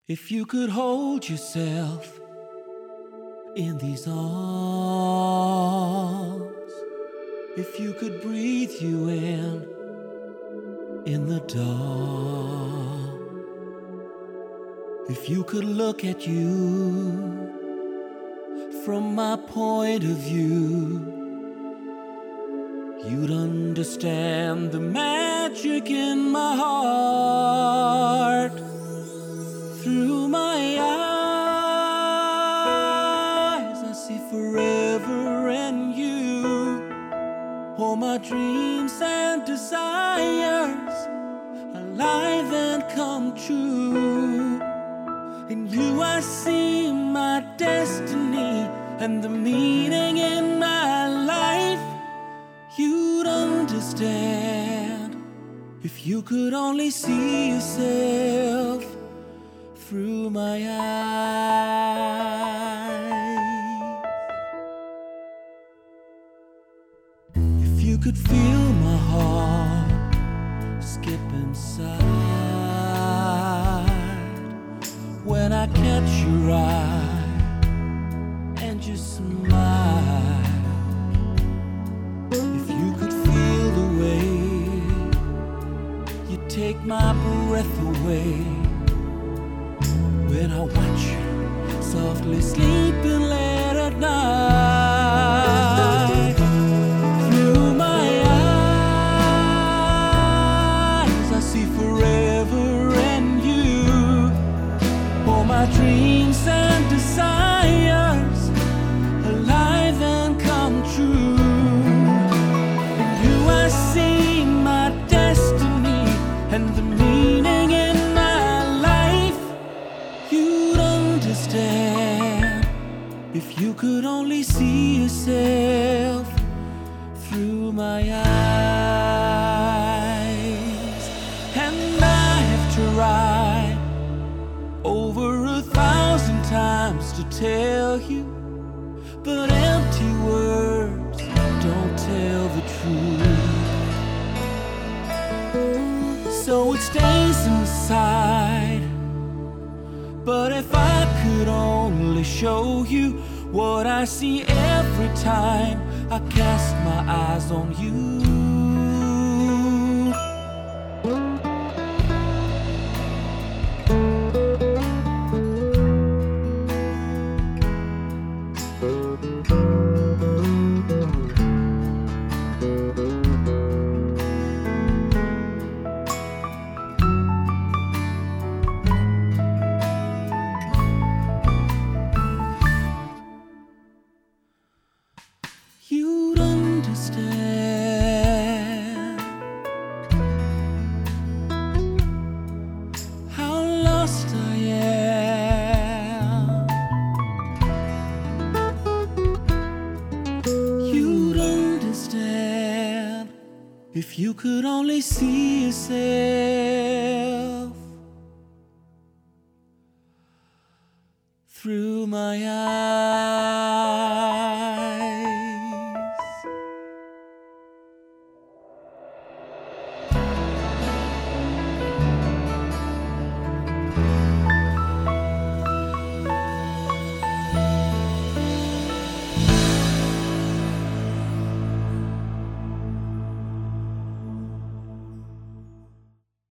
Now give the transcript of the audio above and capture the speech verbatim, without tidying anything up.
If you could hold yourself in these arms, if you could breathe you in, in the dark, if you could look at you from my point of view, you'd understand the magic in my heart. Through my eyes, I see forever and you. All my dreams and desires, alive and come true. In you I see my destiny and the meaning in my life. You'd understand if you could only see yourself through my eyes. If you could feel my heart skip inside when I catch your eye and you smile. If you could feel the way you take my breath away when I watch you softly sleeping late at night. Through my eyes, I see forever and you. All my dreams and desires, alive and come true. In you I see my destiny and the meaning in my life. You'd understand if you could only see yourself through my eyes. And I have tried over a thousand times to tell you, but empty words don't tell the truth. So it stays inside. But if I could only show you what I see every time I cast my eyes on you. You'd understand how lost I am. You'd understand if you could only see yourself through my eyes.